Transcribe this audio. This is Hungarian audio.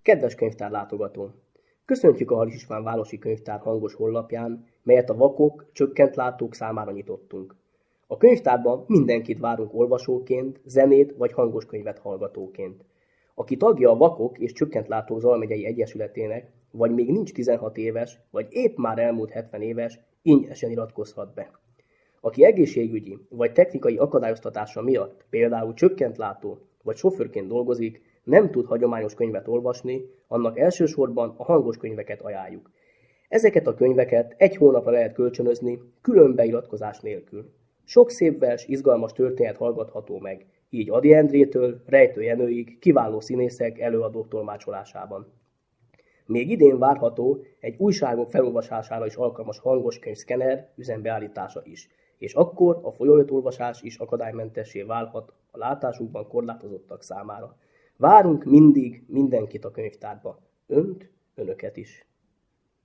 Kedves könyvtárlátogató! Köszöntjük a Halis István Városi Könyvtár hangos honlapján, melyet a vakok, csökkent látók számára nyitottunk. A könyvtárban mindenkit várunk olvasóként, zenét vagy hangos könyvet hallgatóként. Aki tagja a Vakok és Csökkent Látók Zala-megyei Egyesületének, vagy még nincs 16 éves, vagy épp már elmúlt 70 éves, ingyenesen iratkozhat be. Aki egészségügyi vagy technikai akadályoztatása miatt, például csökkent látó vagy sofőrként dolgozik, nem tud hagyományos könyvet olvasni, annak elsősorban a hangos könyveket ajánljuk. Ezeket a könyveket egy hónapra lehet kölcsönözni, külön beiratkozás nélkül. Sok szép vers, izgalmas történet hallgatható meg, így Ady Endrétől Rejtő Jenőig kiváló színészek előadók tolmácsolásában. Még idén várható egy újságok felolvasására is alkalmas hangos könyvszkenner üzembeállítása is, és akkor a folyóiratolvasás is akadálymentessé válhat a látásukban korlátozottak számára. Várunk mindig mindenkit a könyvtárba, önöket is.